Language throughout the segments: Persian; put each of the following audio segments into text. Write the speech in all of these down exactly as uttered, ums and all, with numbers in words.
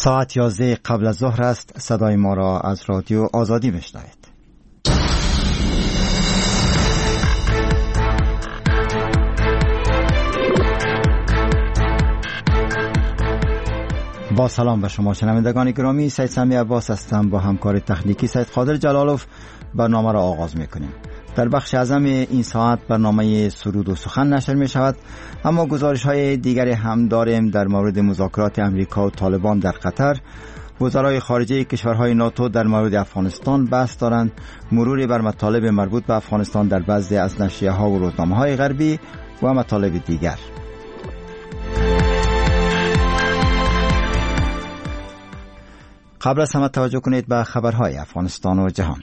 ساعت یازده قبل از ظهر است. صدای ما را از رادیو آزادی میشنوید. با سلام به شما شنوندگان گرامی، سید سمی عباس هستم. با همکار تکنیکی سید قادر جلالوف برنامه را آغاز میکنیم. در بخش اعظم این ساعت برنامه سرود و سخن نشر می شود، اما گزارش های دیگری هم داریم در مورد مذاکرات امریکا و طالبان در قطر. وزرای خارجه کشورهای ناتو در مورد افغانستان بحث دارند، مروری بر مطالب مربوط به افغانستان در بعضی از نشریه ها و روزنامه های غربی و مطالب دیگر. قبل از همه توجه کنید به خبرهای افغانستان و جهان.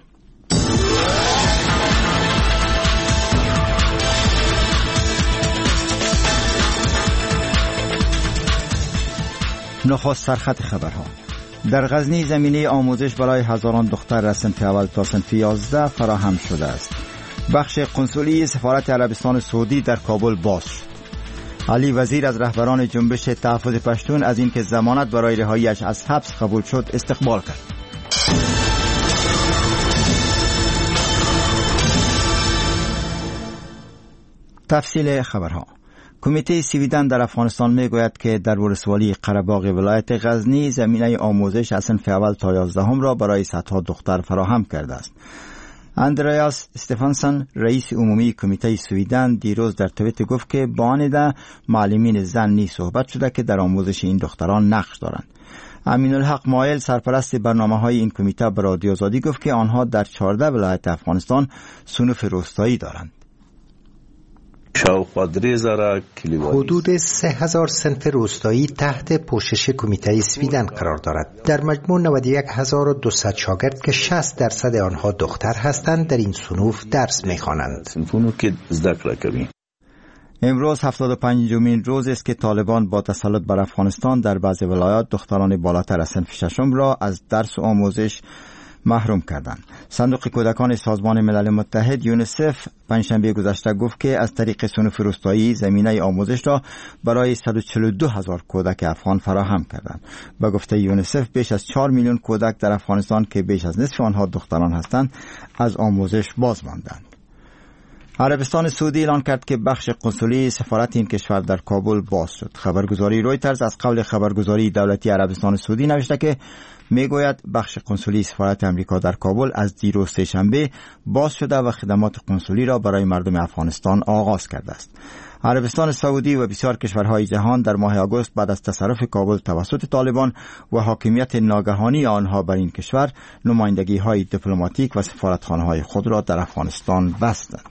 نخست سرخط خبرها. در غزنی زمینه آموزش برای هزاران دختر از صنف اول تا صنف یازده فراهم شده است. بخش قنسولی سفارت عربستان سعودی در کابل باز شد. علی وزیر از رهبران جنبش تحفظ پشتون از اینکه ضمانت برای رهایی‌اش از حبس قبول شد استقبال کرد. تفصیل خبرها. کمیته سویدن در افغانستان میگوید که در ولسوالی قره‌باغ ولایت غزنی زمینه آموزش از صنف اول تا یازدهم را برای صدها دختر فراهم کرده است. اندریاس استفانسن رئیس عمومی کمیته سویدن دیروز در توییتر گفت که با آن ده معلمین زن نیز صحبت شده که در آموزش این دختران نقش دارند. امین الحق مایل سرپرست برنامه‌های این کمیته به رادیو آزادی گفت که آنها در چهارده ولایت افغانستان صنوف روستایی دارند. حدود سه هزار صنف روستایی تحت پوشش کمیته سویدن قرار دارد. در مجموع نود و یک هزار و دویست شاگرد که شصت درصد آنها دختر هستند در این صنوف درس می‌خوانند. امروز هفتاد و پنجمین روز است که طالبان با تسلط بر افغانستان در بعضی ولایات دختران بالاتر از صنف ششم را از درس و آموزش محروم کردند. صندوق کودکان سازمان ملل متحد یونیسف پنجشنبه گذشته گفت که از طریق صنوف روستایی زمینه آموزش را برای صد و چهل و دو هزار کودک افغان فراهم کردند. به گفته یونیسف بیش از چهار میلیون کودک در افغانستان که بیش از نصف آنها دختران هستند از آموزش باز ماندند. عربستان سعودی اعلان کرد که بخش قنسولی سفارت این کشور در کابل باز شد. خبرگزاری رویترز از قول خبرگزاری دولتی عربستان سعودی نوشته که میگوید بخش قنسولی سفارت امریکا در کابل از دیروز سه‌شنبه باز شده و خدمات قنسولی را برای مردم افغانستان آغاز کرده است. عربستان سعودی و بسیار کشورهای جهان در ماه آگوست بعد از تصرف کابل توسط طالبان و حاکمیت ناگهانی آنها بر این کشور نمایندگی‌های دیپلماتیک و سفارتخانه‌های خود را در افغانستان بستند.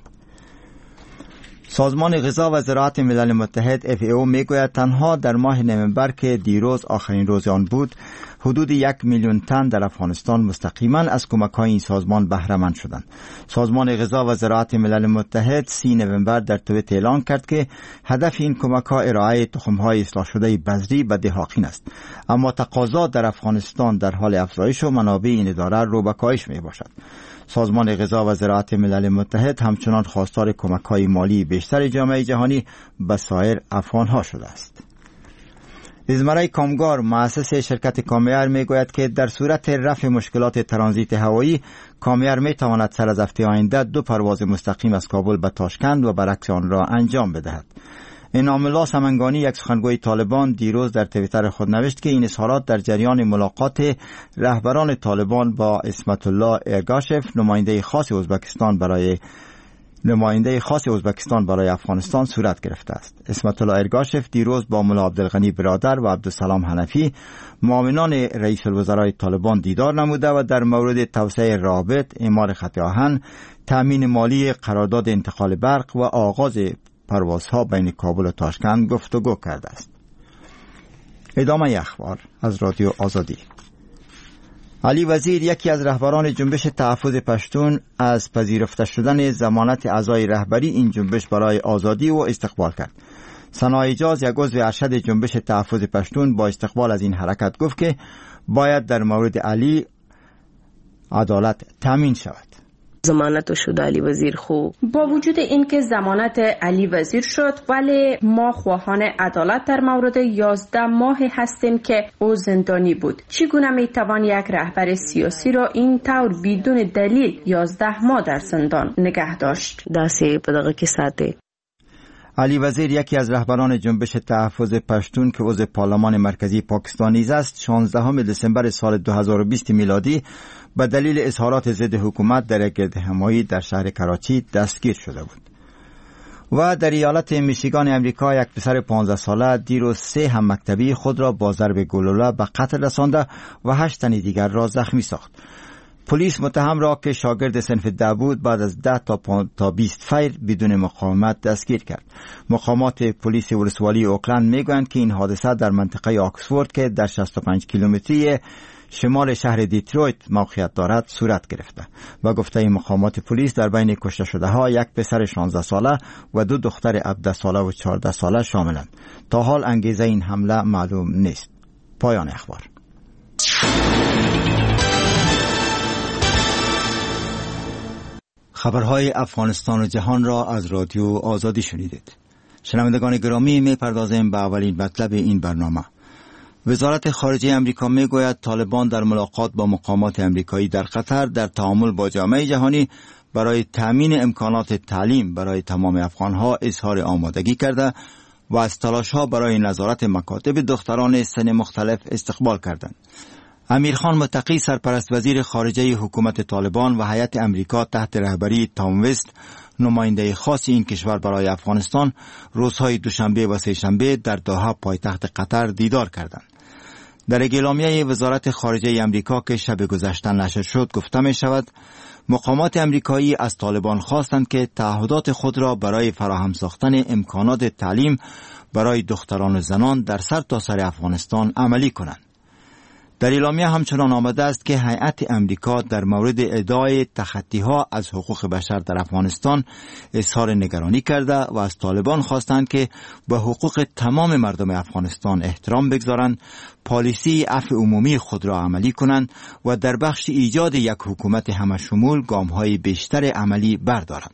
سازمان غذا و زراعت ملل متحد اف ای او میگوید تنها در ماه نوامبر که دیروز آخرین روز آن بود حدود یک میلیون تن در افغانستان مستقیما از کمک‌های این سازمان بهره مند شدند. سازمان غذا و زراعت ملل متحد سی نوامبر در توییتر اعلان کرد که هدف این کمک‌ها ارائه تخم‌های اصلاح شده بذری به دهقان است، اما تقاضا در افغانستان در حال افزایش و منابع این اداره رو به کاهش میباشد. سازمان غذا و زراعت ملل متحد همچنان خواستار کمک‌های مالی بیشتر جامعه جهانی به سایر افغان‌ها شده است. ازمرای کامگار مؤسس شرکت کامیر میگوید که در صورت رفع مشکلات ترانزیت هوایی کامیر میتواند سر از هفته آینده دو پرواز مستقیم از کابل به تاشکند و برعکس آن را انجام بدهد. انعام الله سمنگانی یک سخنگوی طالبان دیروز در توییتر خود نوشت که این اظهارات در جریان ملاقات رهبران طالبان با اسمت الله ارگاشف نماینده خاص ازبکستان برای نماینده خاص ازبکستان برای افغانستان صورت گرفته است. اسمت الله ارگاشف دیروز با ملا عبدالغنی برادر و عبدالسلام حنفی معاونان رئیس الوزرای طالبان دیدار نموده و در مورد توسعه رابط، اعمار خط آهن، تامین مالی قرارداد انتقال برق و آغاز پروازها بین کابل و تاشکند گفتگو کرده است. ادامه اخبار از رادیو آزادی. علی وزیر یکی از رهبران جنبش تحفظ پشتون از پذیرفته شدن ضمانت اعضای رهبری این جنبش برای آزادی و استقبال کرد. ثنا اجاز یک عضو ارشد جنبش تحفظ پشتون با استقبال از این حرکت گفت که باید در مورد علی عدالت تامین شود. ضمانت شد علی وزیر خو. با وجود اینکه ضمانت علی وزیر شد، ولی ما خواهان عدالت در مورد یازده ماه هستیم که او زندانی بود. چگونه میتوان یک رهبر سیاسی را این طور بدون دلیل یازده ماه در زندان نگه داشت؟ داسې په دغه کې ساتي. علی وزیر یکی از رهبران جنبش تحفظ پشتون که عضو پارلمان مرکزی پاکستان نیز است، شانزدهم دسامبر سال دو هزار و بیست میلادی به دلیل اظهارات ضد حکومت در یک گردهمایی در شهر کراچی دستگیر شده بود. و در ایالت میشیگان امریکا یک پسر پانزده ساله دیروز سه هم مکتبی خود را با ضرب گلوله به قتل رسانده و هشت تن دیگر را زخمی ساخت. پلیس متهم را که شاگرد صنف ده بود بعد از ده تا تا بیست فیر بدون مقاومت دستگیر کرد. مقامات پلیس ولسوالی اوکلند میگویند که این حادثه در منطقه آکسفورد که در شصت و پنج کیلومتری شمال شهر دیترویت موقعیت دارد صورت گرفته. و گفته مقامات پلیس در بین کشته شده ها یک پسر شانزده ساله و دو دختر هفده ساله و چهارده ساله شاملند. تا حال انگیزه این حمله معلوم نیست. پایان اخبار. خبرهای افغانستان و جهان را از رادیو آزادی شنیدید. شنوندگان گرامی، می‌پردازیم به اولین مطلب این برنامه. وزارت خارجه امریکا میگوید طالبان در ملاقات با مقامات امریکایی در قطر در تعامل با جامعه جهانی برای تأمین امکانات تعلیم برای تمام افغانها اظهار آمادگی کرده و از تلاش‌ها برای نظارت مکاتب دختران سن مختلف استقبال کردند. امیرخان متقی، سرپرست وزیر خارجه حکومت طالبان و هیئت امریکا تحت رهبری تام وست، نماینده خاص این کشور برای افغانستان، روزهای دوشنبه و سه‌شنبه در دوحه پایتخت قطر دیدار کردند. در اعلامیه وزارت خارجه امریکا که شب گذشته نشر شد گفته می شود مقامات امریکایی از طالبان خواستند که تعهدات خود را برای فراهم ساختن امکانات تعلیم برای دختران و زنان در سرتاسر افغانستان عملی کنند. در اعلامیه همچنان آمده است که هیئت امریکا در مورد ادعای تخطی‌ها از حقوق بشر در افغانستان اظهار نگرانی کرده و از طالبان خواستند که به حقوق تمام مردم افغانستان احترام بگذارند، پالیسی عفو عمومی خود را عملی کنند و در بخش ایجاد یک حکومت همشمول گام‌های بیشتر عملی بردارند.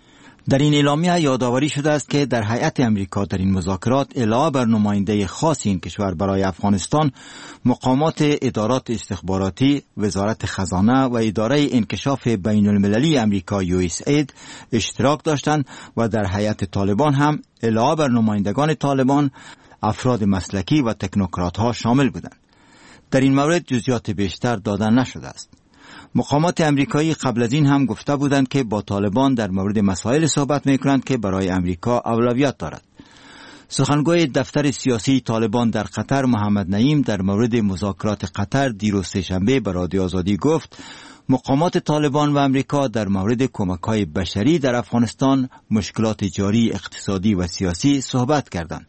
در این اعلامیه یادآوری شده است که در هیئت امریکا در این مذاکرات علاوه بر نماینده خاص این کشور برای افغانستان، مقامات ادارات استخباراتی، وزارت خزانه و اداره انکشاف بین المللی امریکا یو اس اید اشتراک داشتند و در هیئت طالبان هم علاوه بر نمایندگان طالبان افراد مسلکی و تکنوکرات ها شامل بودند. در این مورد جزئیات بیشتر داده نشده است. مقامات امریکایی قبل از این هم گفته بودند که با طالبان در مورد مسائل صحبت می‌کنند که برای امریکا اولویت دارد. سخنگوی دفتر سیاسی طالبان در قطر محمد نعیم در مورد مذاکرات قطر دیروز سه‌شنبه به رادیو آزادی گفت مقامات طالبان و امریکا در مورد کمک‌های بشری در افغانستان، مشکلات جاری اقتصادی و سیاسی صحبت کردند.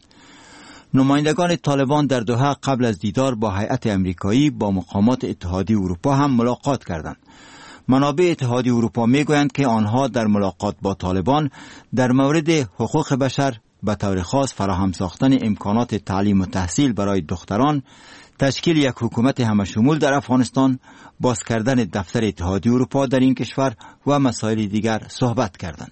نمایندگان طالبان در دوحه قبل از دیدار با هیئت امریکایی با مقامات اتحادیه اروپا هم ملاقات کردند. منابع اتحادیه اروپا میگویند که آنها در ملاقات با طالبان در مورد حقوق بشر، به طور خاص فراهم ساختن امکانات تعلیم و تحصیل برای دختران، تشکیل یک حکومت همشمول در افغانستان، باز کردن دفتر اتحادیه اروپا در این کشور و مسائل دیگر صحبت کردند.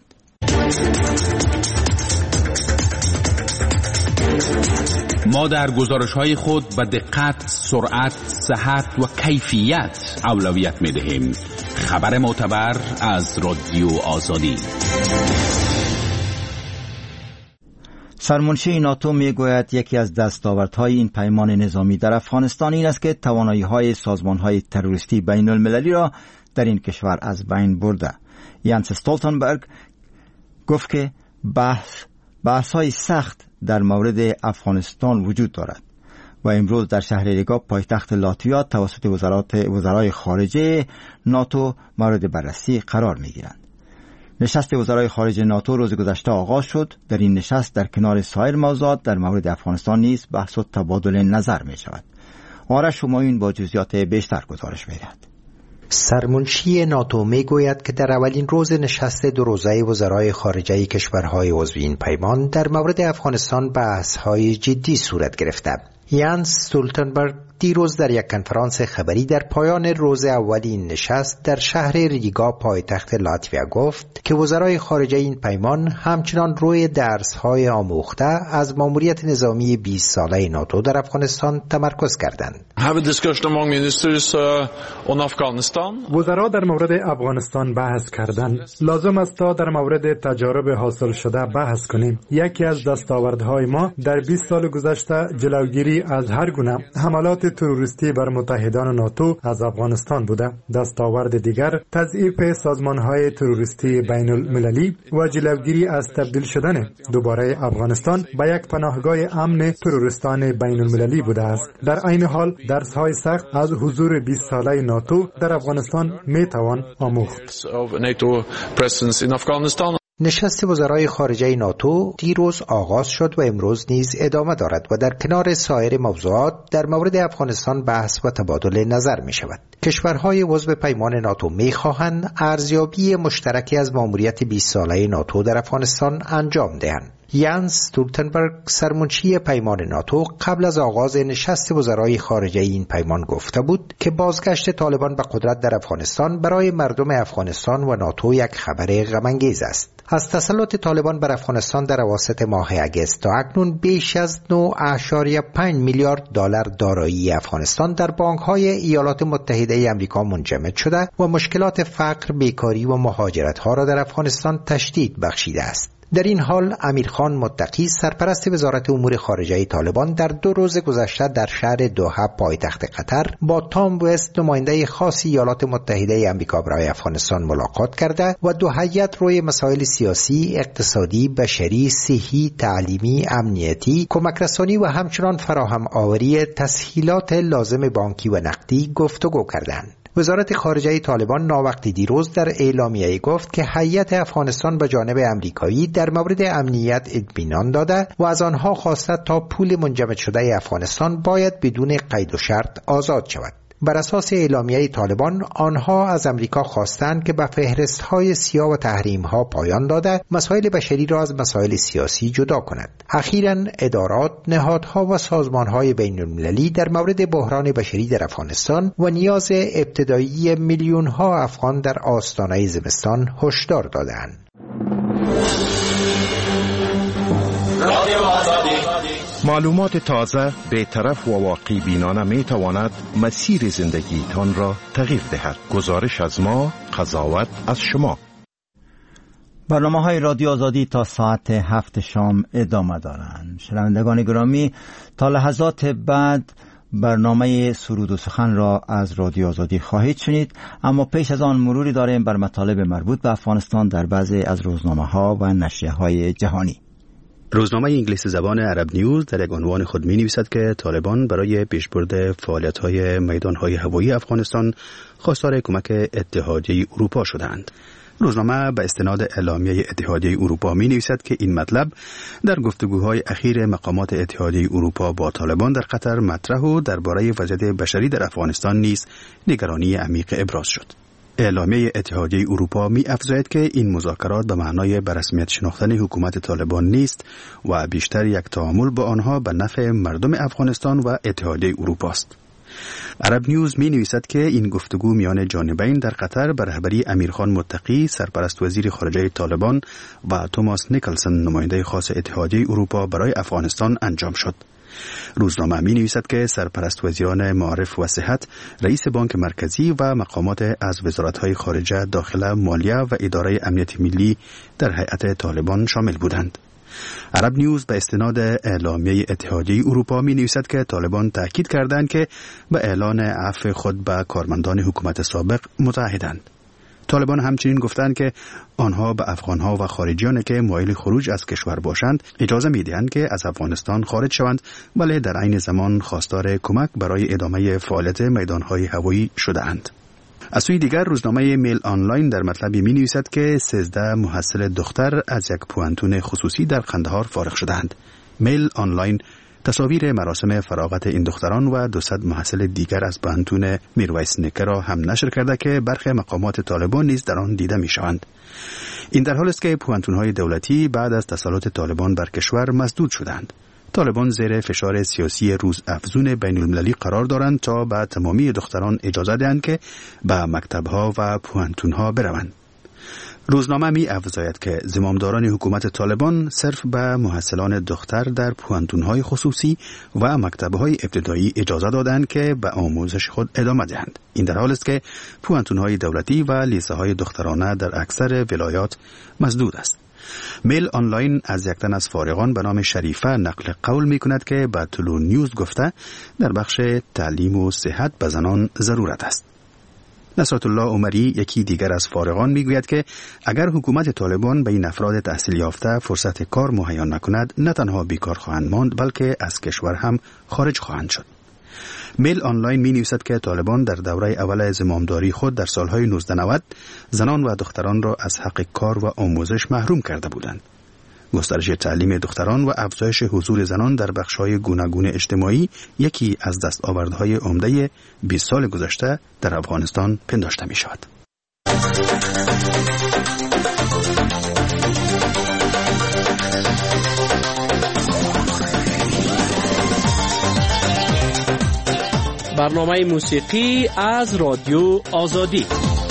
ما در گزارش‌های خود به دقت، سرعت، صحت و کیفیت اولویت می‌دهیم. خبر معتبر از رادیو آزادی. سرمنشی ناتو میگوید یکی از دستاوردهای این پیمان نظامی در افغانستان این است که توانایی‌های سازمان‌های تروریستی بین المللی را در این کشور از بین برده. یانس استولتنبرگ گفت که بحث بحث‌های سخت در مورد افغانستان وجود دارد و امروز در شهر ریگا پایتخت لاتویا توسط وزارات وزرای خارجه ناتو مورد بررسی قرار می‌گیرند. نشست وزرای خارجه ناتو روز گذشته آغاز شد. در این نشست در کنار سایر موضوعات در مورد افغانستان نیز بحث و تبادل نظر می شود. آرش همایون با جزئیات بیشتر گزارش می‌دهد. سرمنشی ناتو می گوید که در اولین روز نشست دو روزه وزرای خارجه کشورهای عضو این پیمان در مورد افغانستان بحث‌های جدی صورت گرفته. یانس استولتنبرگ دیروز در یک کنفرانس خبری در پایان روز اولین نشست در شهر ریگا پایتخت لاتویا گفت که وزرای خارجه این پیمان همچنان روی درس‌های آموخته از ماموریت نظامی بیست ساله ناتو در افغانستان تمرکز کردند. وزرا در مورد افغانستان بحث کردند. لازم است تا در مورد تجارب حاصل شده بحث کنیم. یکی از دستاوردهای ما در بیست سال گذشته جلوگیری از هر گونه حملات تروریستی بر متحدان ناتو از افغانستان بوده. دستاورد دیگر تضعیف سازمان‌های تروریستی بین المللی و جلوگیری از تبدیل شدن دوباره افغانستان به یک پناهگاه امن تروریستان بین المللی بوده است. در عین حال درس‌های سخت از حضور بیست ساله ناتو در افغانستان میتوان آموخت. نشست وزرای خارجه ناتو دیروز آغاز شد و امروز نیز ادامه دارد و در کنار سایر موضوعات در مورد افغانستان بحث و تبادل نظر می شود. کشورهای عضو پیمان ناتو می خواهند ارزیابی مشترکی از ماموریت بیست ساله ناتو در افغانستان انجام دهند. یانس استولتنبرگ سرمنشی پیمان ناتو قبل از آغاز نشست وزرای خارجه این پیمان گفته بود که بازگشت طالبان به قدرت در افغانستان برای مردم افغانستان و ناتو یک خبر غم‌انگیز است. از تسلط طالبان بر افغانستان در اواسط ماه اگست تا اکنون بیش از نه ممیز پنج میلیارد دلار دارایی افغانستان در بانک‌های ایالات متحده آمریکا منجمد شده و مشکلات فقر، بیکاری و مهاجرت‌ها را در افغانستان تشدید بخشیده است. در این حال امیرخان متقی سرپرست وزارت امور خارجه طالبان در دو روز گذشته در شهر دوحه پایتخت قطر با تام وست نماینده خاص ایالات متحده آمریکا برای افغانستان ملاقات کرده و دو هیئت روی مسائل سیاسی، اقتصادی، بشری، صحی، تعلیمی، امنیتی، کمک رسانی و همچنان فراهم آوری تسهیلات لازم بانکی و نقدی گفتگو کردند. وزارت خارجه طالبان ناوقتی دیروز در اعلامیه گفت که هیئت افغانستان به جانب امریکایی در مورد امنیت اطمینان داده و از آنها خواسته تا پول منجمد شده افغانستان باید بدون قید و شرط آزاد شود. بر اساس اعلامیه طالبان آنها از امریکا خواستند که به فهرست‌های سیاه و تحریم‌ها پایان داده مسائل بشری را از مسائل سیاسی جدا کند. اخیراً ادارات، نهادها و سازمان‌های بین‌المللی در مورد بحران بشری در افغانستان و نیاز ابتدایی میلیون‌ها افغان در آستانه زمستان هشدار دادند. معلومات تازه، بی‌طرف و واقعی بینانه می تواند مسیر زندگیتان را تغییر دهد. گزارش از ما، قضاوت از شما. برنامه های رادیو آزادی تا ساعت هفت شام ادامه دارند. شنوندگان گرامی، تا لحظات بعد برنامه سرود و سخن را از رادیو آزادی خواهید شنید، اما پیش از آن مروری داریم بر مطالب مربوط به افغانستان در بعضی از روزنامه ها و نشریه های جهانی. روزنامه انگلیسی زبان عرب نیوز در یک عنوان خود می نویسد که طالبان برای پیشبرد فعالیت‌های میدان‌های هوایی افغانستان خواستار کمک اتحادیه اروپا شدند. روزنامه به استناد اعلامیه اتحادیه اروپا می نویسد که این مطلب در گفتگوهای اخیر مقامات اتحادیه اروپا با طالبان در قطر مطرح و درباره وضعیت بشری در افغانستان نیز نگرانی عمیق ابراز شد. اعلامیه اتحادیه اروپا می افزاید که این مذاکرات به معنای به رسمیت شناختن حکومت طالبان نیست و بیشتر یک تعامل با آنها به نفع مردم افغانستان و اتحادیه اروپا است. عرب نیوز می نویسد که این گفتگو میان جانبین در قطر به رهبری امیرخان متقی سرپرست وزیر خارجه طالبان و توماس نیکلسن نماینده خاص اتحادیه اروپا برای افغانستان انجام شد. روزنامه می نویسد که سرپرست وزیران معارف و صحت، رئیس بانک مرکزی و مقامات از وزارت‌های خارجه، داخله، مالیه و اداره امنیت ملی در هیئت طالبان شامل بودند. عرب نیوز به استناد اعلامیه اتحادیه اروپا می نویسد که طالبان تاکید کردند که به اعلان عفو خود به کارمندان حکومت سابق متعهدند. طالبان همچنین گفتند که آنها به افغانها و خارجیانی که مایل خروج از کشور باشند اجازه می‌دهند که از افغانستان خارج شوند، ولی در عین زمان خواستار کمک برای ادامه فعالیت میدان‌های هوایی شده‌اند. از سوی دیگر روزنامه میل آنلاین در مطلبی می نویسد که سیزده محصل دختر از یک پوانتون خصوصی در قندهار فارغ شدند. میل آنلاین تصاویر مراسم فراغت این دختران و دوصد محصل دیگر از پوانتون میرویس نیکه را هم نشر کرده که برخی مقامات طالبان نیز در آن دیده می شوند. این در حالی است که پوانتون‌های دولتی بعد از تسلط طالبان بر کشور مسدود شدند. طالبان زیر فشار سیاسی روز افزون بین المللی قرار دارند تا به تمامی دختران اجازه دهند که به مکتب‌ها و پوهنتون‌ها بروند. روزنامه می افزاید که زمامداران حکومت طالبان صرف به محصلان دختر در پوهنتون‌های خصوصی و مکتب‌های ابتدایی اجازه دادند که به آموزش خود ادامه دهند. این در حالی است که پوهنتون‌های دولتی و لیسه‌های دخترانه در اکثر ولایات مسدود است. میل آنلاین از یک تن از فارغان به نام شریفه نقل قول می کند که به طلوع نیوز گفته در بخش تعلیم و صحت به زنان ضرورت است. نصرت الله عمری یکی دیگر از فارغان می گوید که اگر حکومت طالبان به این افراد تحصیل یافته فرصت کار مهیا نکند نه تنها بیکار خواهند ماند بلکه از کشور هم خارج خواهند شد. میل آنلاین می نویسد که طالبان در دوره اول زمامداری خود در سالهای نوزده نود زنان و دختران را از حق کار و آموزش محروم کرده بودند. گسترش تعلیم دختران و افزایش حضور زنان در بخش‌های گوناگون اجتماعی یکی از دستاوردهای عمده بیست سال گذشته در افغانستان پنداشته می شود. برنامه موسیقی از رادیو آزادی.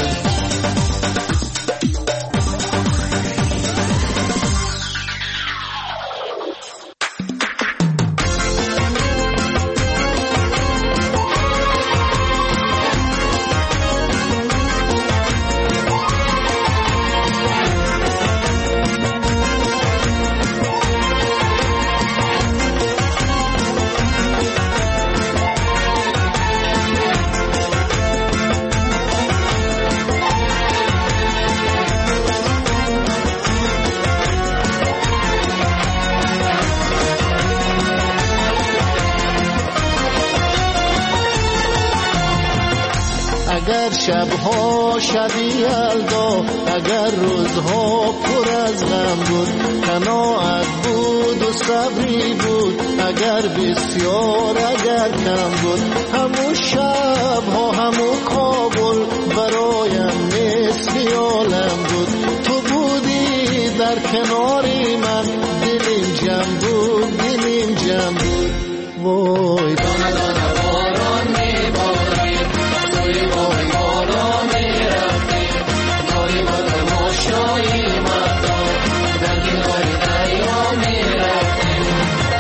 اگر شبها شبی یلدا، اگر روزها پر از غم بود، قناعت بود و صبری بود، اگر بسیار اگر کم بود، همون شبها همون کابل برایم مثل عالم بود. تو بودی در کناری من، دلیم جمع بود دلیم جمع بود. وای دانه دانه باران میبارید، توی وای بالا میرفتیم، داری با تماشایی مردم در کنار دریا میرفتیم.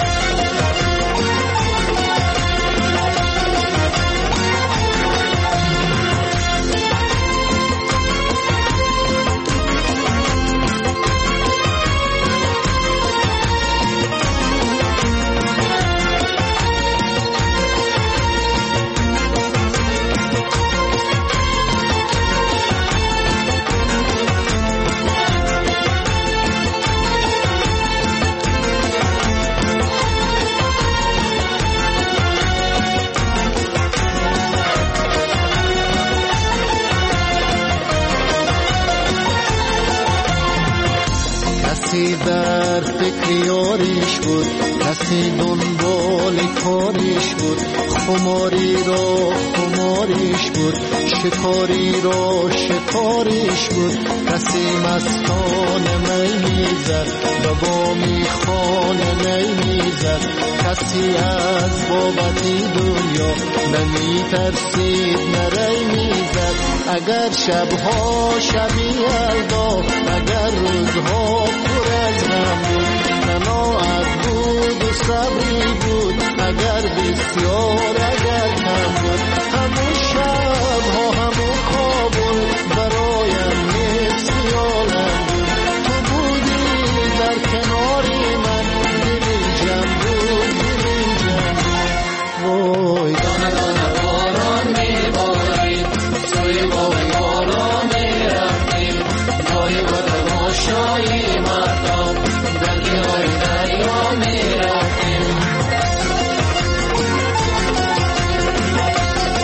کسی در فکر یاریش بود، کسی دنبال کاریش بود، خماری را خماریش بود، شکاری را شکاریش بود. کسی مستان می میزد، به بامی خانه می میزد، کسی از بابتی دنیا نمی ترسید نری میزد. اگر شبها شبی یلدا، اگر روزها پر از غم بود، قناعت بود و صبری بود، اگر بسیار اگر کم بود، همون شبها همون کابل برایم مثل عالم بود. تو بودی در کناری من، دلیم جمع بود دلیم جمع بود. وای دانه دانه باران میبارید، توی وای بالا میرفتیم، جای با تماشایی مردم در کنار دریا میرفتیم.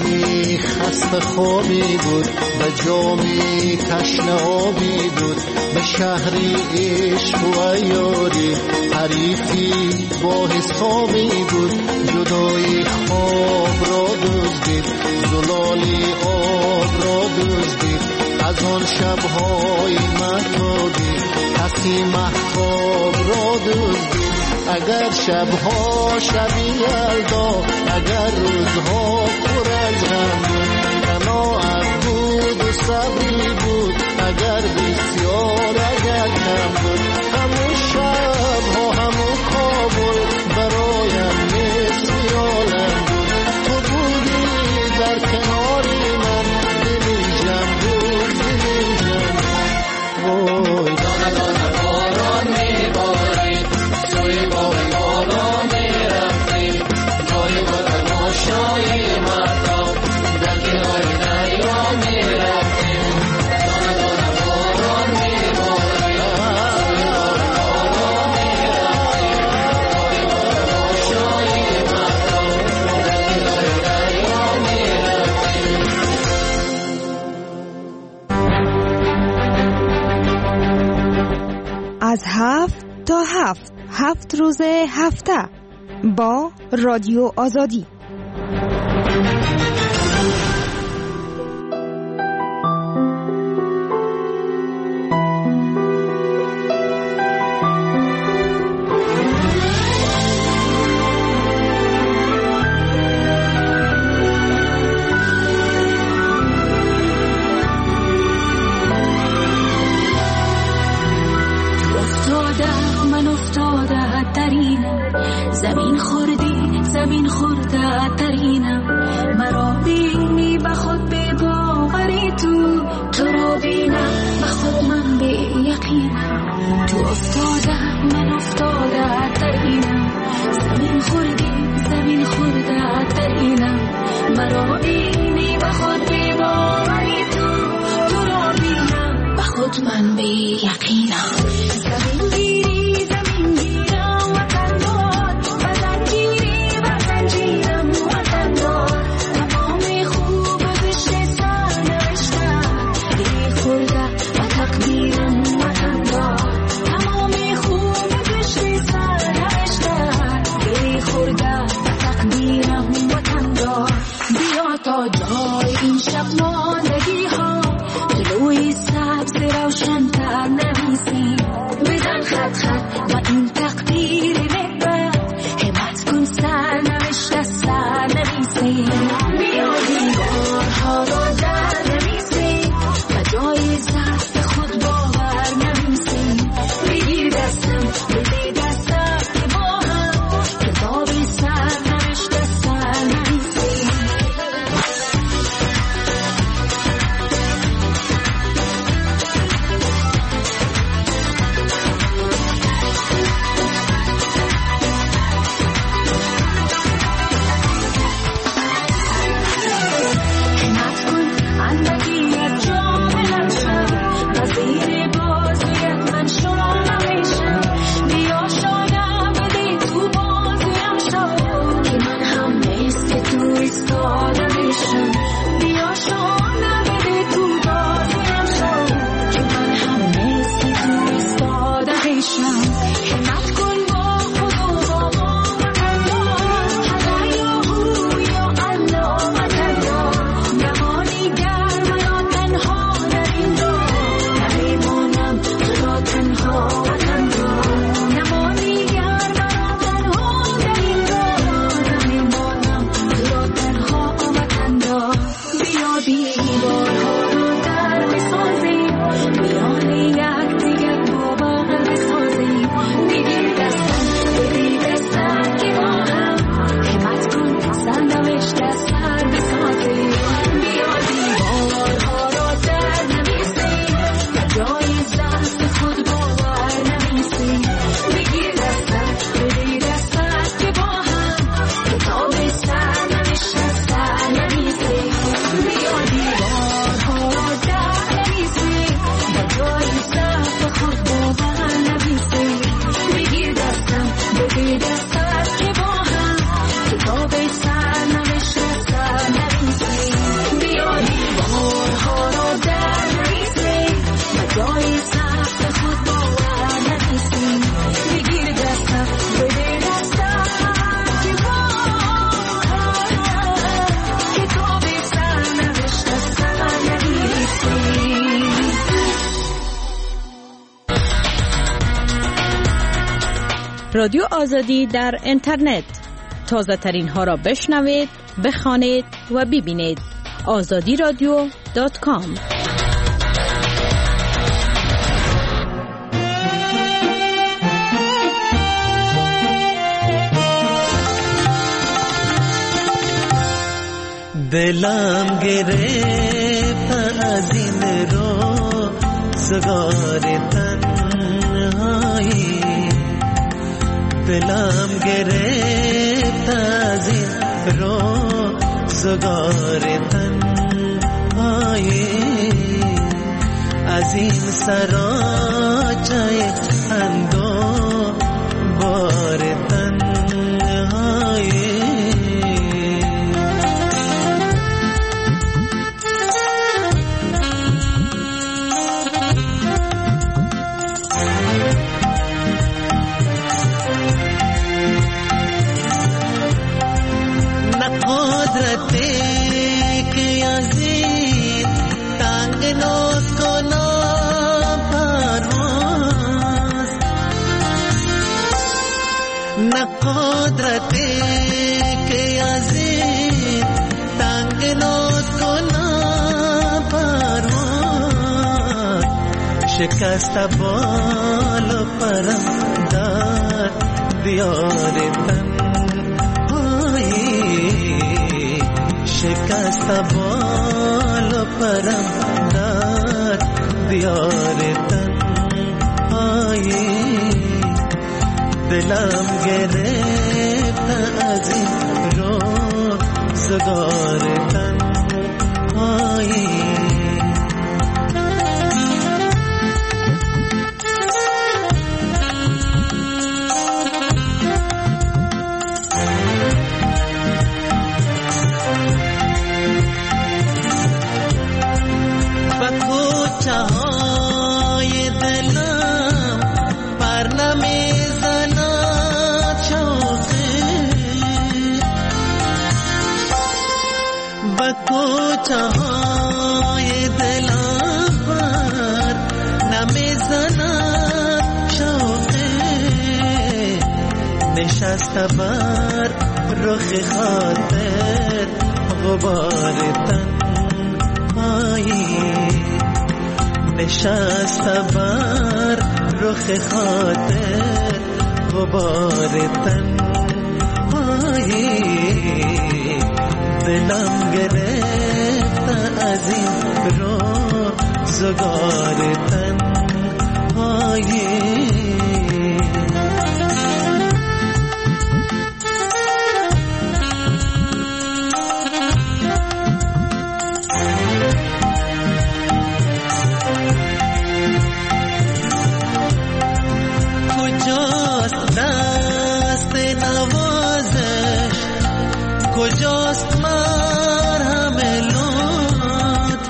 چشمی خسته خوابی بود، به جامی تشنه آبی بود، به شهری عشق و یاری حریفی با حسابی بود. جدای خواب را دزدید، زلالی آب را دزدید، از آن شبهای معتابی کسی مهتاب را دزدید. اگر شبها شبی یلدا، اگر روزها پر از غم بود، قناعت بود و صبری بود، اگر بسیار اگر کم بود. همون شبها همون کابل برایم مثل عالم بود. تو بودی در کناری من، دلی جمع بود دلی جمع. وای دانه دانه باران میبارید، سوی باغ بالا میرفتیم، جای وطن آشنای مردم در کنار دریا میرفتیم. دانه دانه باران میبارید، سوی باغ بالا میرفتیم، جای وطن آشنای مردم در کنار دریا میرفتیم. از هفت تا هفت هفت روز هفته با رادیو آزادی. زمین خوردی زمین خورده ترینم، مرا بینی به خود به باوری، تو تو را بینم به خود من به یقینم. تو افتاده من افتاده ترینم، زمین خوردی زمین خورده ترینم، مرا بینی به خود به باوری، تو تو را بینم به خود من به یقینم. زمین گیری زمین گیرم وطن دار، وطن گیری وطن جیرم وطن دار. تمام خوب و بشر سر نوشتم، گیری خورده و تقدیرم وطن دار. تمام خوب و بشر سر نوشتم، گیری خورده و تقدیرم وطن دار. بیا تا جای این شب ماندگی ها، جلوی سبز روشن تر نویسم. رادیو آزادی در اینترنت. تازه ترین ها را بشنوید، بخوانید و ببینید. آزادی رادیو دات کام. دلم گرفت از این روزگار تنهایی، دلم گرفت از این روزگار تنهایی، از این سراچه اندو بار تنهایی. قدرتی که عزیز تنگ نوز کنم پرواز، شکست بال و پرم در دیار تنهایی، شکست بال و پرم در دیار تنهایی. دلم گرفت از این روزگار تنهایی، با کوچه های دلم پر نمیزند شوقی، با کوچه های دلم پر نمیزند شوقی، نشسته بر رخ خاطر غبار تنهایی، نشسته بر رخ خاطر غبار تنهایی. دلم گرفت از این روزگار تنهایی. کجاست مرهم لطف،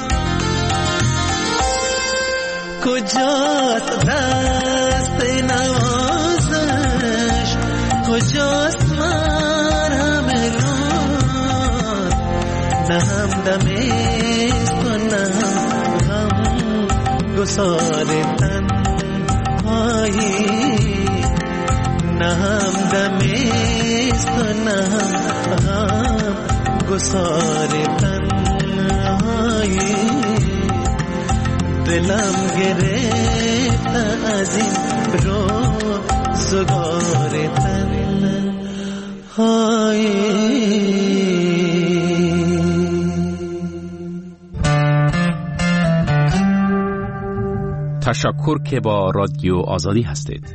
کجاست دست نوازش، کجاست مرهم لطف، نه همدمیست و نه هم گسار تنهایی، نه همدمیست و نه هم گسار تنهایی. دلم گرفت از این روزگار تنهایی. تشکر که با رادیو آزادی هستید.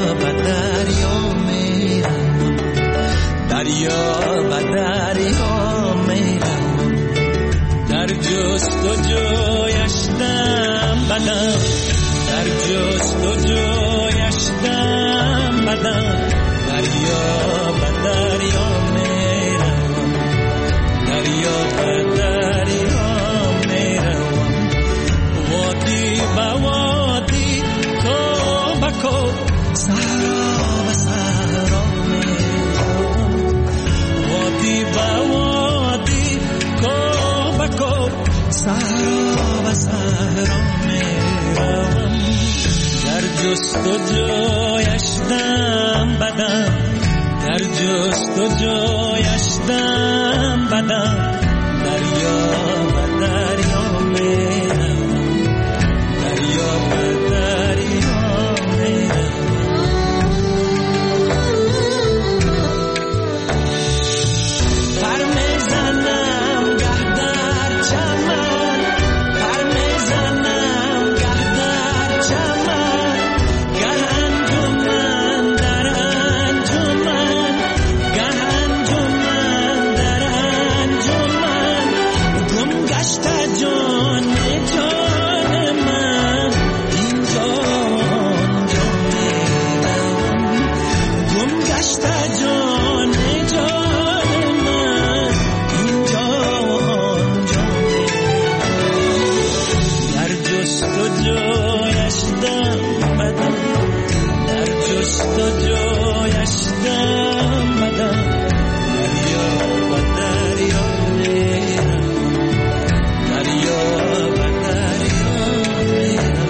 دریا به دریا جستجویش دم بدم، در جستجویش دم بدم، دریا و دریا میروم، دریا و دریا میروم. پر میزنم گه در چمن، پر میزنم گه در چمن، گه انجمن در انجمن، گه انجمن در انجمن. گم گشته جان جان من، اینجا آنجا میروم. گم گشته جان جان من، اینجا آنجا میروم. در جستجویش دم بدم، در جستجویش دم بدم، دریا و دریا میروم، دریا و دریا میروم.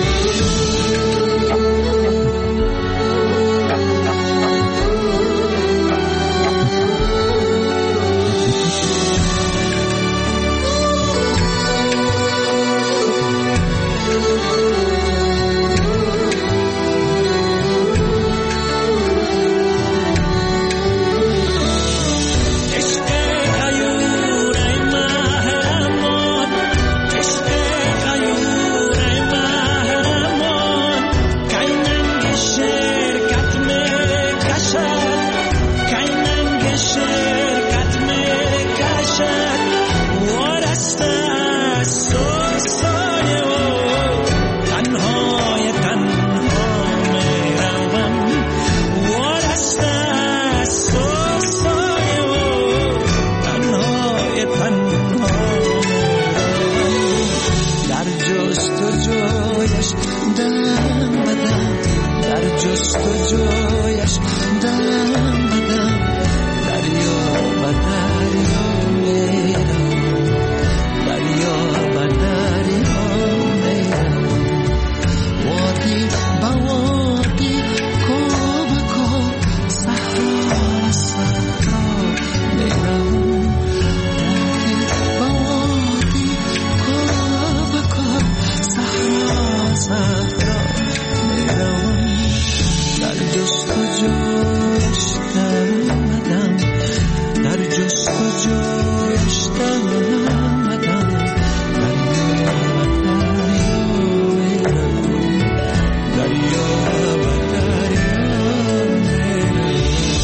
عشق غیور ای محرمان، عشق غیور ای محرمان، کی ننگ شرکت میکشد، کی ننگ شرکت میکشد. وارسته از سوسای او، تنهای تنها میروم. وارسته از سوسای او، تنهای تنها میروم. در جستجویش دم بدم، در جستجویش دم بدم، دریا و دریا میروم، دریا و دریا میروم. وادی با وادی، کو به کو، صحرا صحرا میروم. وادی با وادی، کو به کو، صحرا صحرا میروم. در جستجویش دم بدم، در جستجویش دم بدم، دریا و دریا میروم، دریا و دریا میروم.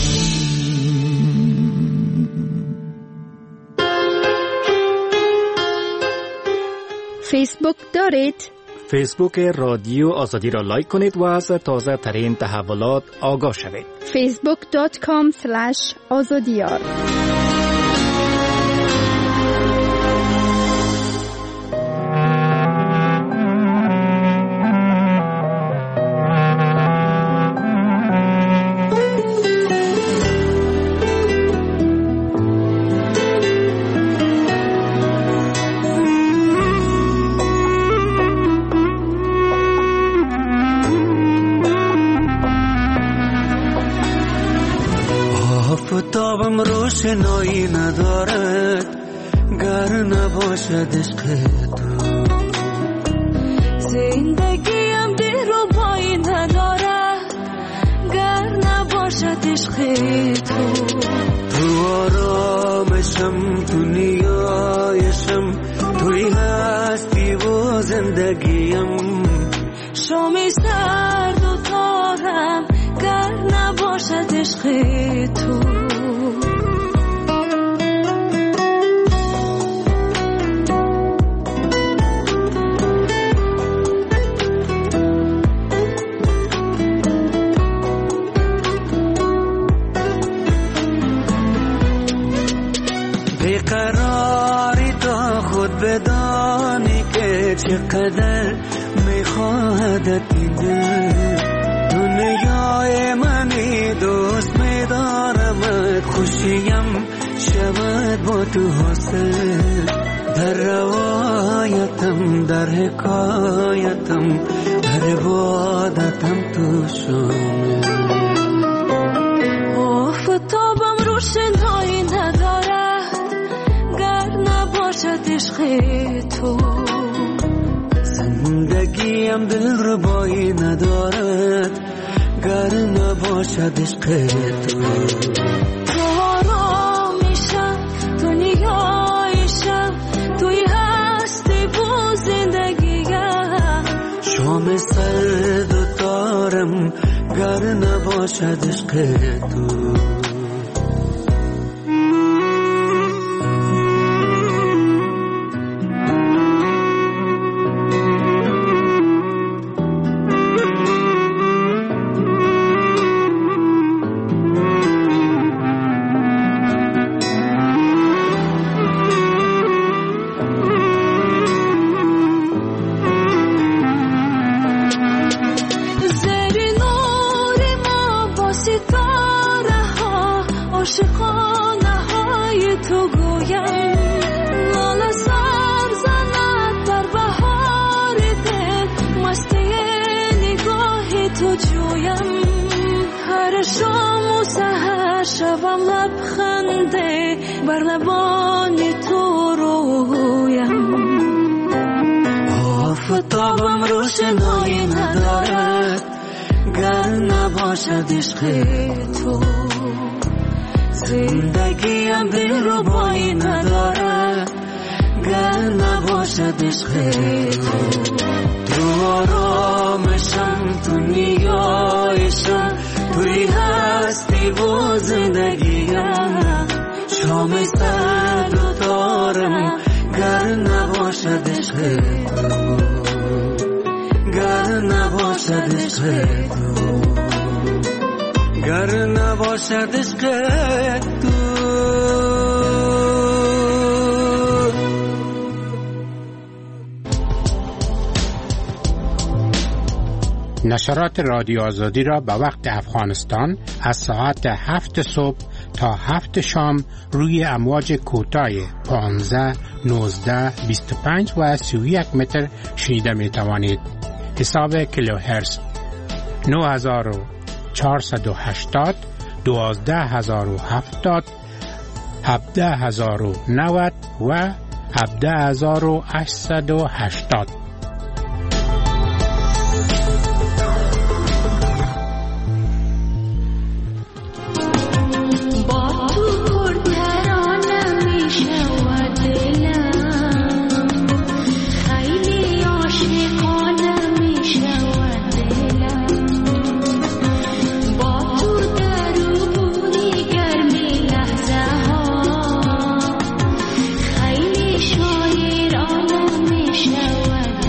فیسبوک دارید؟ فیسبوک رادیو آزادی را لایک کنید و از تازه ترین تحولات آگاه شوید. فیسبوک دات کام سلش آزادیار. آفتابم روشنایی ندارد، گر نباشد عشق تو. زندگیم دیر و پایی ندارد، گر نباشد عشق تو. تو آرامشم، تو نیایشم، توی هستی و زندگیم. شامی سرد و تارم، گر نباشد عشق تو. بیقراری تا خود بدانی که چقدر میخواهدت این دل. دنیای منی دوست میدارمت، خوشیم شود با تو حاصل. در روایتم، در حکایتم، در در عبادتم تو شامل. آفتابم روشنایی ندارد گر نباشد عشق تو. زندگیم دلربایی ندارد گر نباشد عشق تو. تو آرامیشم دنیایشم توی هستی و زندگیم. شام سرد و تارم گر نباشد عشق تو. آفتابم روشنایی ندارد گر نباشد عشق تو. زندگیم دلربایی ندارد گر نباشد عشق تو. تو آرامشم تو نیایشم توی هستی و زندگیم. شام سرد و تارم گر نباشد عشق تو. گر نباشد عشق تو. گر نباشد عشق تو. نشرات رادیو آزادی را به وقت افغانستان از ساعت هفت صبح تا هفت شام روی امواج کوتاه پانزده، نوزده، بیست و پنج و سی و یک متر شنیده می توانید. حساب کیلوهرتز نه هزار و چهارصد و هشتاد، دوازده هزار و هفتاد، هفده هزار و نود و هفده هزار و هشتصد و هشتاد. شایر عالم می شود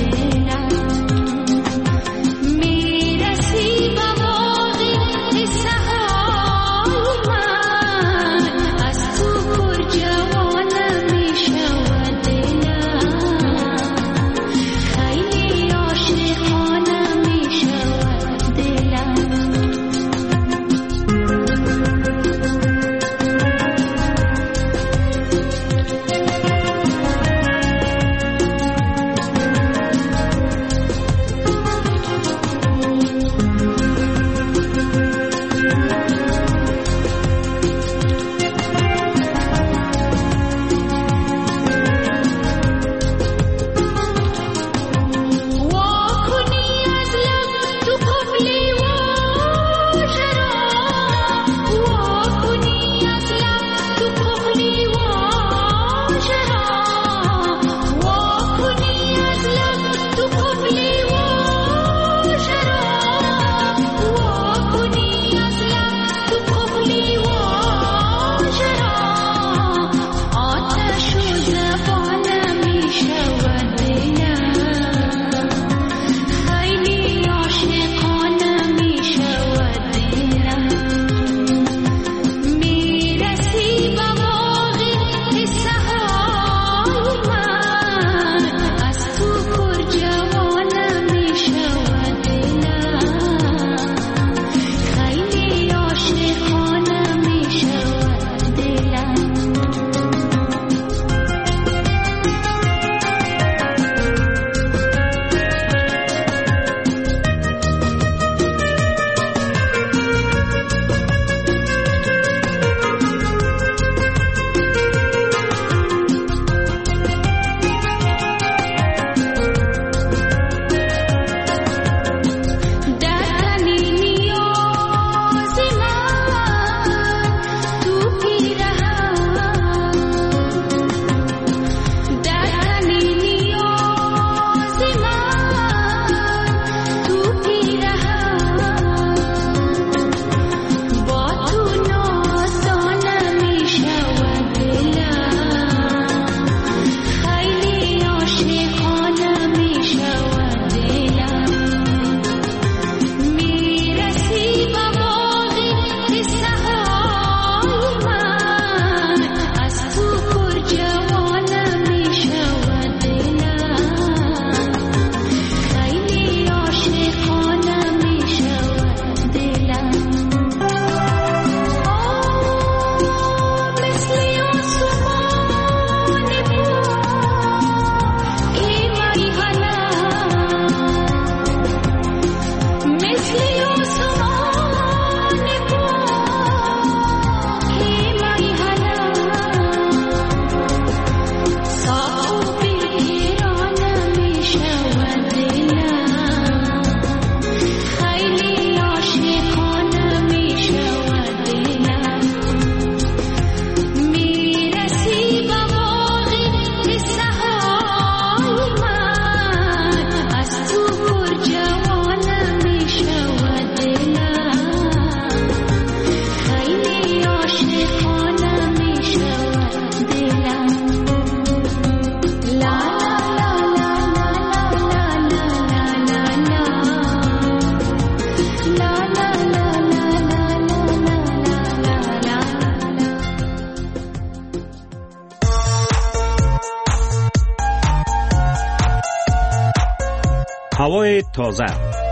هوای تازه،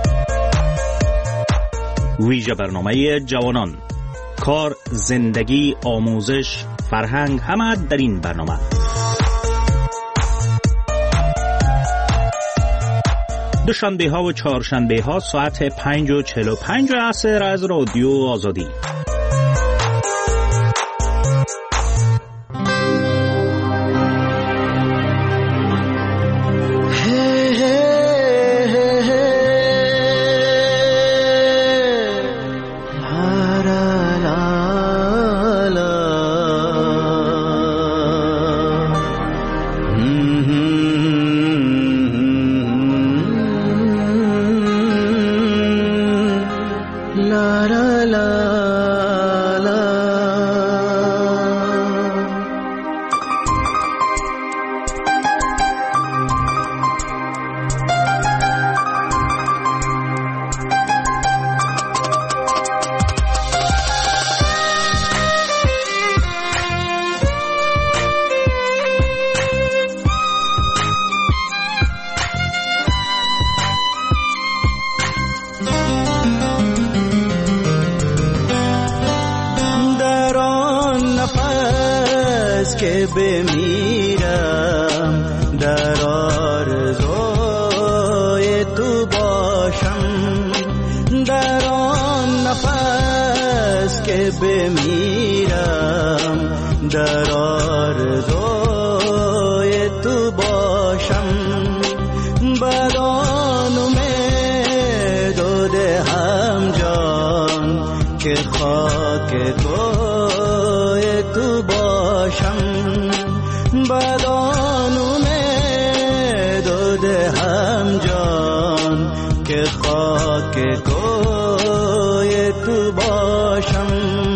ویژه برنامه جوانان، کار، زندگی، آموزش، فرهنگ، همه در این برنامه. دوشنبه ها و چهارشنبه ها ساعت پنج و چهل و پنج عصر از رادیو آزادی. که بمیرم در آرزوی تو باشم، در آن نفس که بمیرم در آرزوی تو باشم، بدان امید و دهم جان که خاک کوی تو باشم، بدان امید و دهم جان که خاک کوی تو باشم.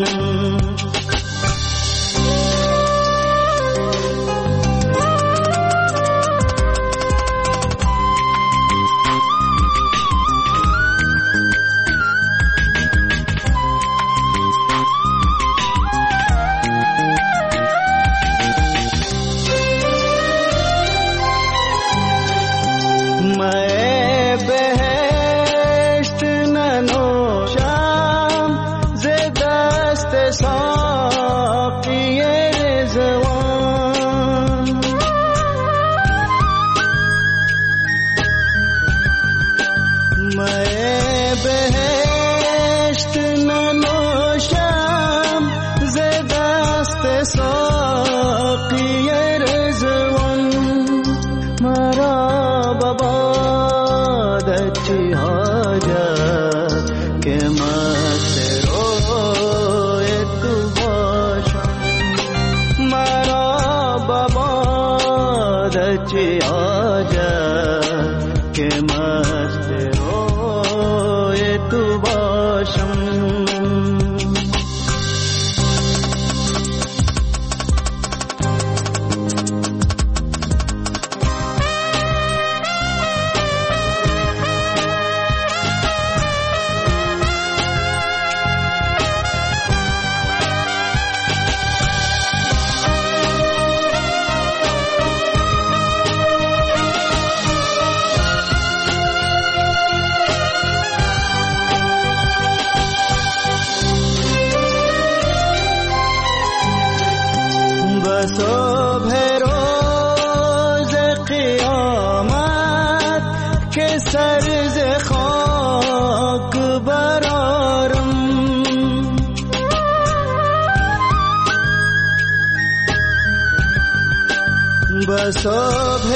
صبح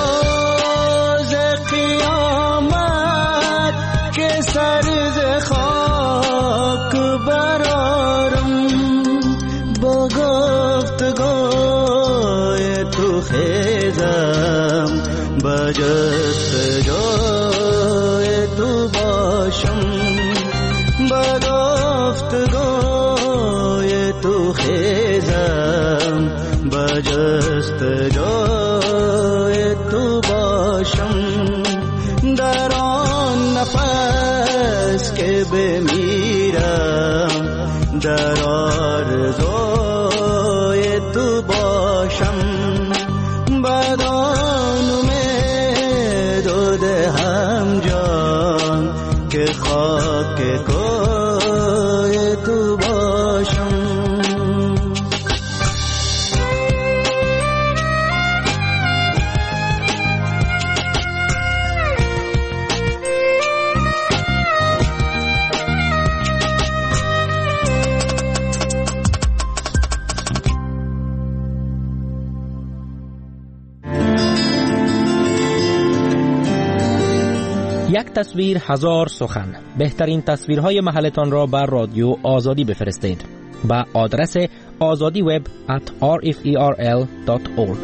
روز قیامت که سر ز خاک برارم، با گفتگوی تو خیزم با جستجوی تو باشم، با گفتگوی تو خیزم با جستجوی تو باشم، در آن نفس که بمیرم در آرزوی تو باشم، بدان امید و دهم یک تصویر هزار سخن. بهترین تصویرهای محلتان را بر رادیو آزادی بفرستید با آدرس azadi web at r f e r l dot org.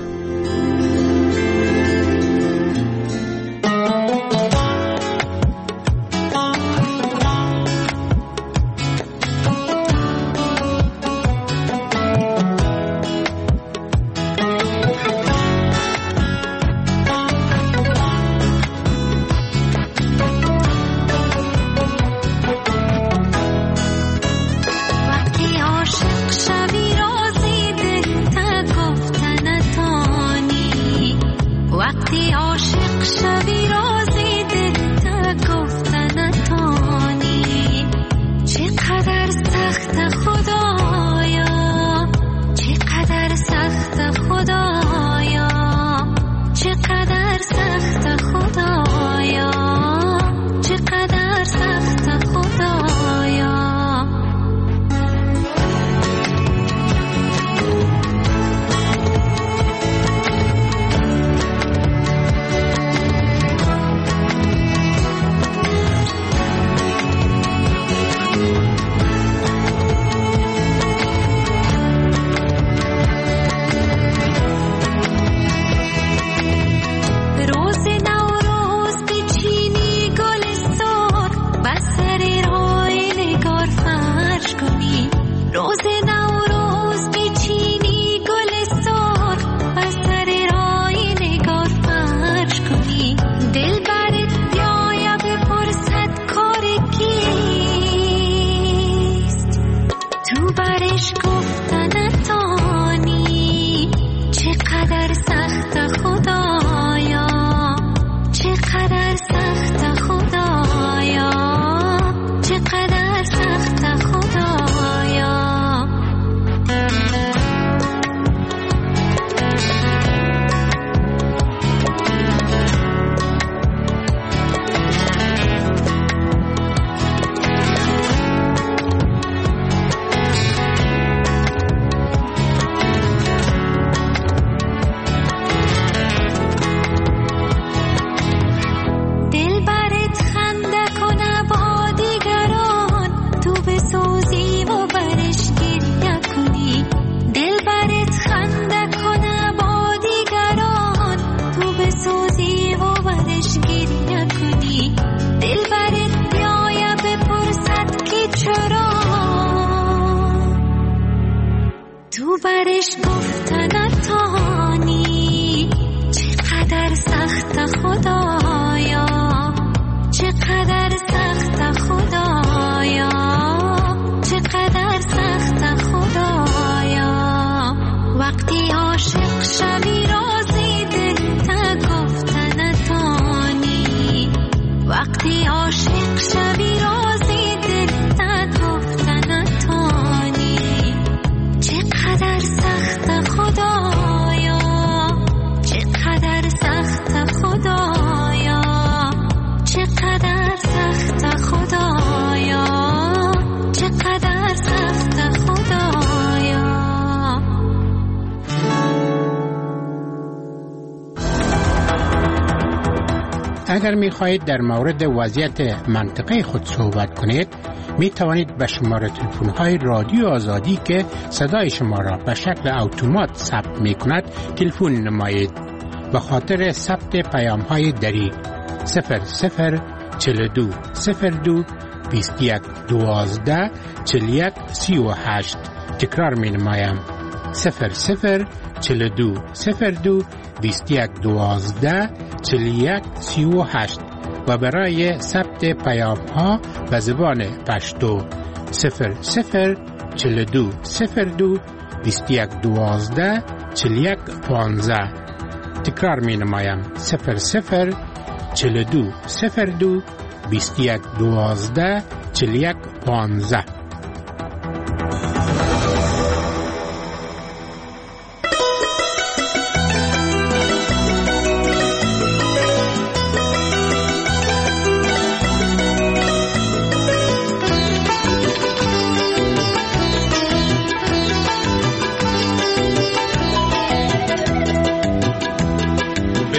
اگر می خواهید در مورد وضعیت منطقه خود صحبت کنید، می توانید به شماره تلفن های رادیو آزادی که صدای شما را به شکل اتومات ثبت می کند تلفن نمایید. به خاطر ثبت پیام های دری صفر صفر چهل و دو صفر دو بیست و یک دوازده چهل و یک سی و هشت. تکرار می نمایم صفر صفر چهل و دو صفر دو بیست و یک دوازده چهل و یک سی و هشت و برای ثبت پیام ها به زبان پشتو صفر صفر چهل و دو صفر دو بیست و یک دوازده چهل و یک پانزده. تکرار می نمایم صفر صفر چهل و دو صفر دو بیست و یک دوازده چهل و یک پانزده.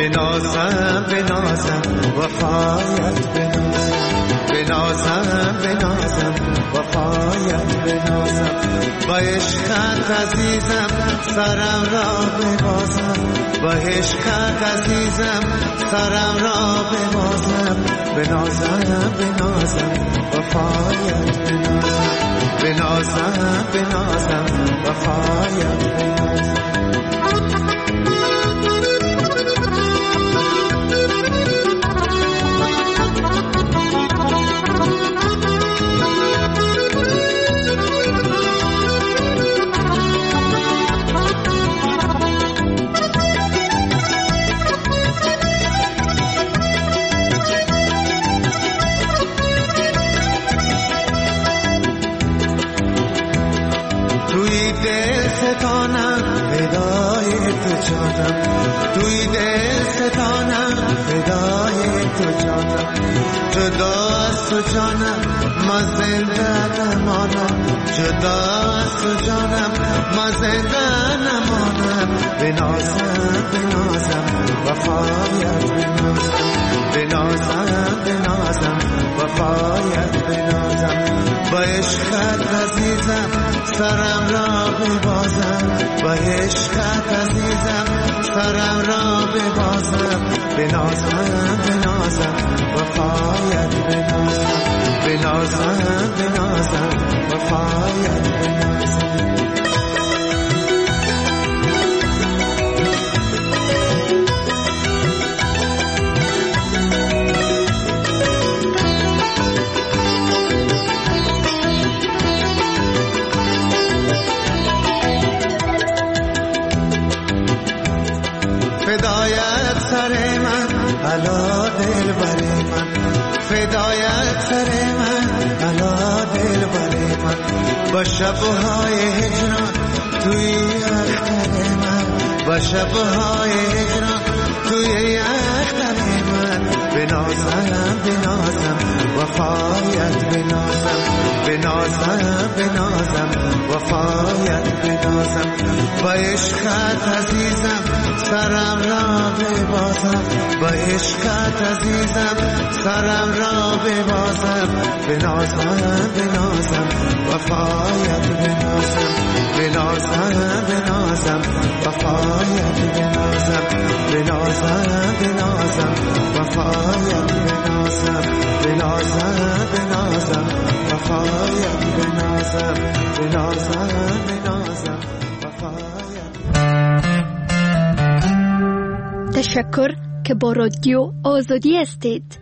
بنازم بنازم وفایت بنازم بنازم بنازم وفایت بنازم با عشقت عزیزم سرم را ببازم با عشقت عزیزم سرم را ببازم بنازم بنازم وفایت بنازم بنازم بنازم وفایت بنازم توی دل ستانم فدای تو جانم جدا از تو جانم ما زنده نمانم جدا از تو جانم ما زنده نمانم بنازم بنازم وفایت بنازم بنازم بنازم وفایت بنازم با عشقت عزیزم سرم را ببازم با عشقت عزیزم سرم را ببازم بنازم بنازم وفایت بنازم بنازم بنازم وفایت بنازم فدایت سر من علا دل بر من فدایت سر من علا دل بر من با شبهای هجران توی اختر من با شبهای هجران توی اختر من بنازم بنازم وفایت بنازم بنازم بنازم وفایت بنازم با عشقت عزیزم سرم را ببازم با عشقت عزیزم سرم را ببازم بنازم بنازم وفایت بنازم بنازم بنازم وفایت بنازم بنازم بنازم وفایت بنازم بنازم بنازم وفایت بنازم بنازم بنازم وفایت. تشکر که با رادیو آزادی هستید.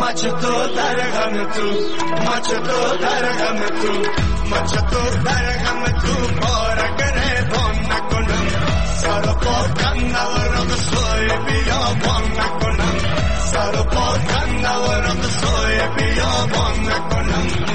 مچ تو در غم تو مچ تو در غم تو مچ تو در غم تو بارگره بان نکنم سر و پا کندورم سوی بیابان نکنم سر و پا کندورم سوی بیابان نکنم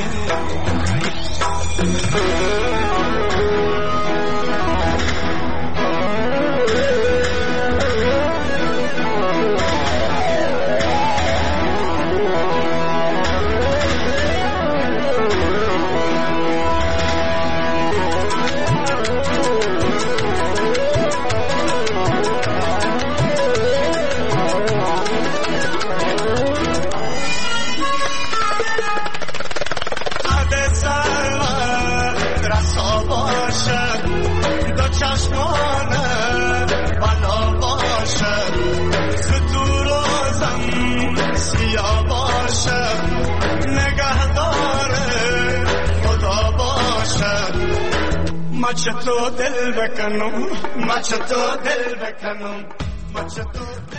مچ تو دل بکنم مچ تو دل بکنم مچ تو